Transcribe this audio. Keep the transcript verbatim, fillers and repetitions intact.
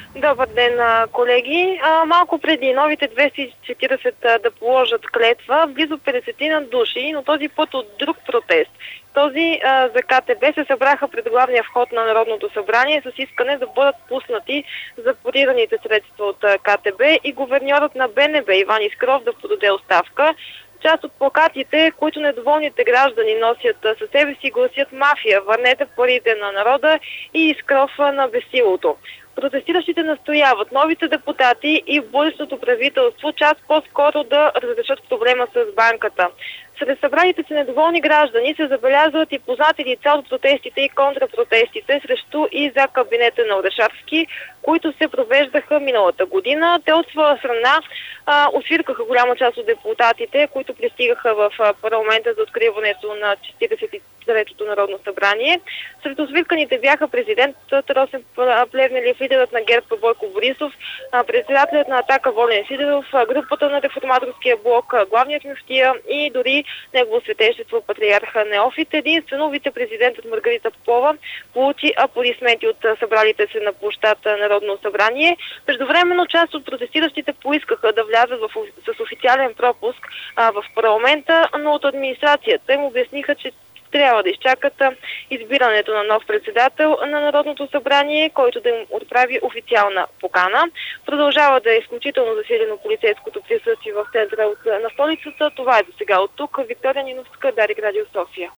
Добър ден, колеги. Малко преди новите двеста и четиридесет да положат клетва, близо петдесет на души, но този път от друг протест. Този а, за КТБ се събраха пред главния вход на Народното събрание с искане да бъдат пуснати запорираните средства от а, КТБ и гуверньорът на БНБ Иван Искров да подаде оставка. Част от плакатите, които недоволните граждани носят със себе си, гласят: мафия, върнете парите на народа и Искров на безсилото. Протестиращите настояват новите депутати и бъдещото правителство част по-скоро да разрешат проблема с банката. Сред събраните се недоволни граждани се забелязват и познати лица от протестите и контрапротестите срещу и за кабинета на Орешарски, които се провеждаха миналата година. Те от своя страна а, освиркаха голяма част от депутатите, които пристигаха в а, парламента за откриването на четиридесет и третото Народно събрание. Сред освирканите бяха президентът Росен Плевнелиев, лидерът на ГЕРБ Бойко Борисов, а, председателят на Атака Волен Сидеров, а, групата на реформаторския блок, а, главният мюфтия и дори негово светещество патриарха Неофит. Единствено вице-президентът Маргарита Попова получи аплодисменти от събралите се на площад Народно събрание. Междувременно част от протестиращите поискаха да влязат в, с официален пропуск а, в парламента, но от администрацията им обясниха, че трябва да изчакат избирането на нов председател на Народното събрание, който да им отправи официална покана. Продължава да е изключително засилено полицейското присъствие в центъра на столицата. Това е до сега от тук. Виктория Ниновска, Дарик Радио София.